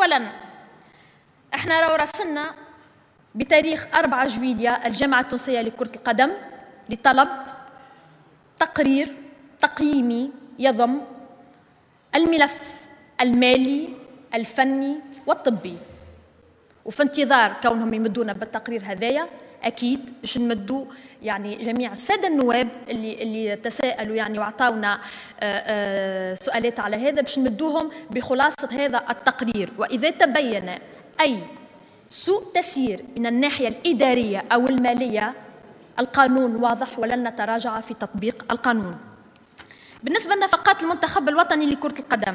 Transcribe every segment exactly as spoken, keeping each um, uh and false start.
أولاً احنا لو راسلنا بتاريخ أربعة جويلية الجامعة التونسية لكرة القدم لطلب تقرير تقييمي يضم الملف المالي الفني والطبي، وفي انتظار كونهم يمدونا بالتقرير هذايا أكيد باش نمدوا يعني جميع السادة النواب اللي اللي تساءلوا يعني وعطاونا سؤالات على هذا باش نمدوهم بخلاصة هذا التقرير. وإذا تبين أي سوء تسيير من الناحية الإدارية أو المالية القانون واضح ولن نتراجع في تطبيق القانون. بالنسبة لنفقات المنتخب الوطني لكرة القدم،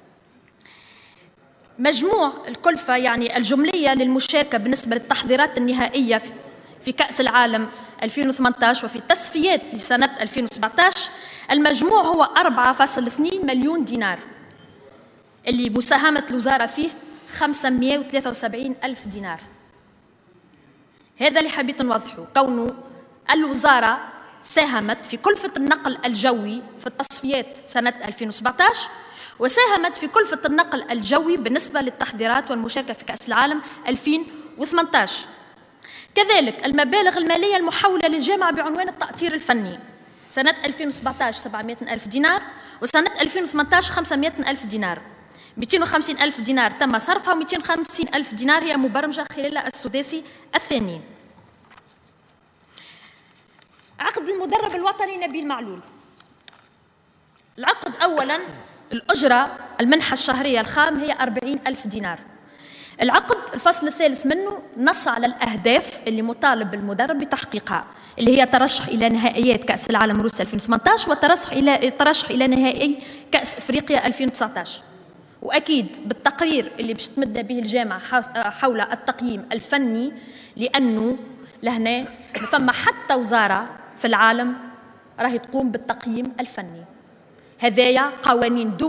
مجموع الكلفة يعني الجملية للمشاركة بالنسبة للتحضيرات النهائية في كأس العالم ألفين وثمانية عشر وفي التصفيات لسنة ألفين وسبعة عشر المجموع هو أربعة فاصلة اثنين مليون دينار، اللي مساهمة الوزارة فيه خمسمائة وثلاثة وسبعين ألف دينار. هذا اللي حبيت نوضحه، كونه الوزارة ساهمت في كلفة النقل الجوي في التصفيات سنة ألفين وسبعة عشر، وساهمت في كلفة النقل الجوي بالنسبة للتحضيرات والمشاركة في كأس العالم ألفين وثمانية عشر. كذلك المبالغ المالية المحولة للجامعة بعنوان التأطير الفني سنة ألفين وسبعة عشر سبعمائة ألف دينار، وسنة ألفين وثمانية عشر خمسمائة ألف دينار. مئتين وخمسين ألف دينار تم صرفها، ومئتين وخمسين ألف دينار هي مبرمجة خلال السداسي الثاني. عقد المدرب الوطني نبيل معلول. العقد أولاً الأجرة المنحة الشهرية الخام هي أربعين ألف دينار. العقد الفصل الثالث منه نص على الأهداف اللي مطالب المدرب بتحقيقها، اللي هي ترشح إلى نهائيات كأس العالم روسيا ألفين وثمانية عشر وترشح إلى ترشح إلى نهائي كأس أفريقيا ألفين وتسعة عشر. وأكيد بالتقرير اللي باش تمد به الجامعة حول التقييم الفني، لأنه لهنا فما حتى وزارة في العالم راهي تقوم بالتقييم الفني. هذايا قوانين